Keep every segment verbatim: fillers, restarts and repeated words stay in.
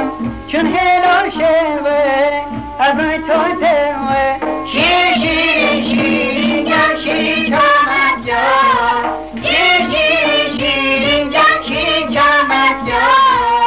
چون هلال شوه از روی تو تروه شیر شیر شیر جان شیر چامت جان شیر شیر شیر جان شیر چامت جان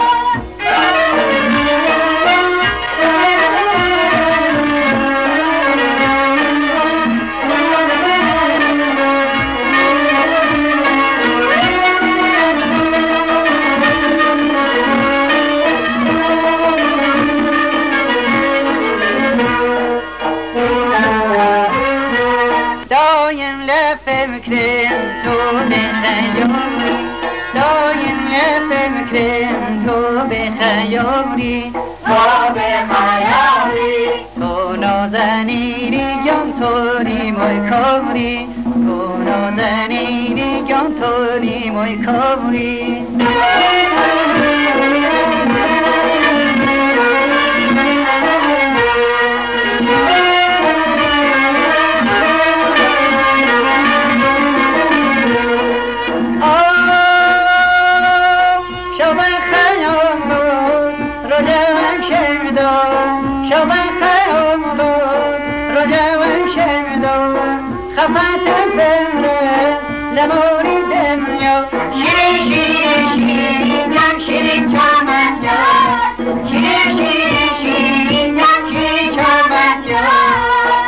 فکرم تو بخیاری دایم فکرم تو بخیاری تو بخیاری تو نازنینی جان توری موی کاری تو نازنینی جان توری موی کاری خفتم بمره لموری دنیا شیری شیری شیری جان شیری چامت جان شیری شیری شیری جان شیری چامت جان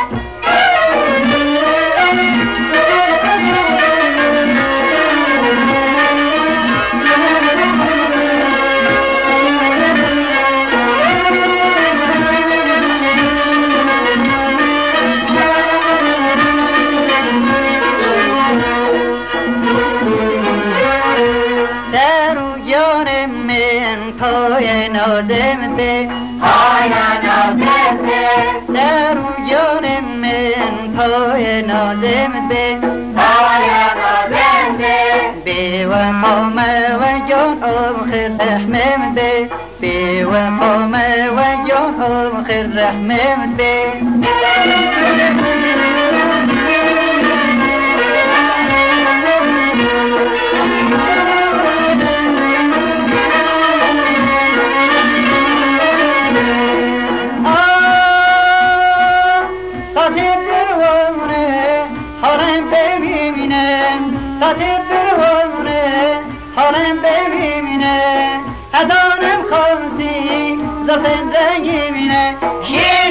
پای نازم ده پای نازم ده در جان من پای نازم ده پای نازم ده بی وفا و جان آخر رحمم ده بی وفا و جان آخر رحمم ده خاطب برونه حالم ببینه ازانم خواستی زفت زنگی بینه